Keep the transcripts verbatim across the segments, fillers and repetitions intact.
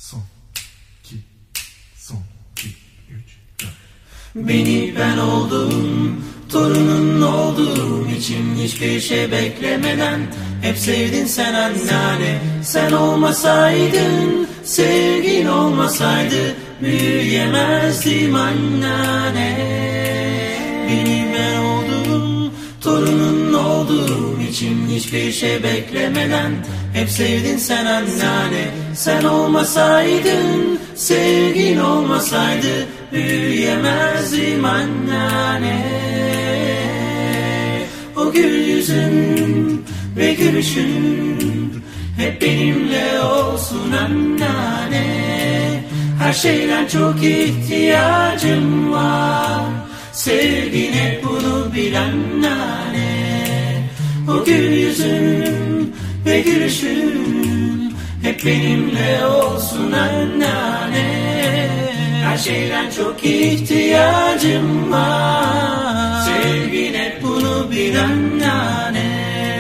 Son, iki, son, iki, üç, dört. Beni ben oldum, torunun olduğum için hiçbir şey beklemeden hep sevdin sen anneanne. Sen olmasaydın, sevgin olmasaydı büyüyemezdim anneanne. Beni ben oldum, torunun olduğum için hiçbir şey beklemeden hep sevdin sen anneanne. Sen olmasaydın, sevgin olmasaydı büyüyemezdim anneanne. O gül yüzün ve gülüşün hep benimle olsun anneanne. Her şeyden çok ihtiyacım var, sevgin hep bunu bil anneanne. O gül yüzün ve gülüşün hep benimle olsun anneanne. Her şeyden çok ihtiyacım var, sevgin hep bunu bil anneanne.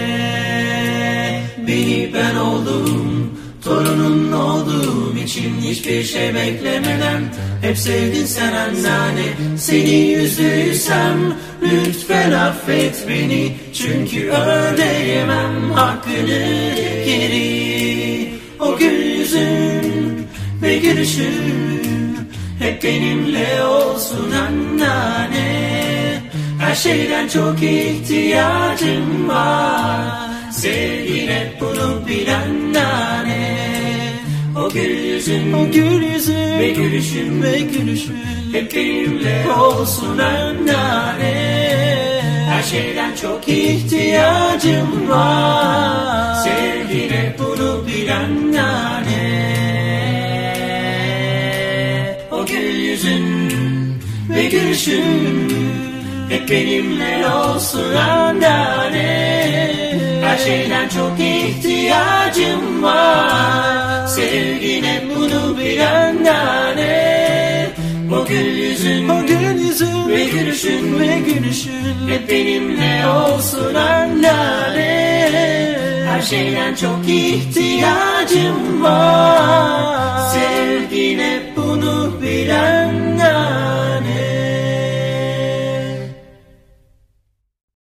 Beni ben oldum, torunun olduğum için hiçbir şey beklemeden hep sevdin sen anneanne. Seni yüzlüysem lütfen affet beni, çünkü ödeyemem hakkını geri. O gül yüzün ve gülüşün hep benimle olsun anneanne. Her şeyden çok ihtiyacım var, sevgin hep bunu bil anneanne. O gül yüzün, o gül yüzün ve gülüşün ve gülüşün hep benimle olsun anneanne. Her şeyden çok ihtiyacım var, sevgin hep bunu bil anneanne. O gül yüzün ve gülüşün hep benimle olsun anneanne. Her şeyden çok ihtiyacım var, sevgin hep bunu bil anneanne. O gül yüzün, o gül yüzün ve gülüşün ve gülüşün hep benimle olsun anneanne. Her şeyden çok ihtiyacım var.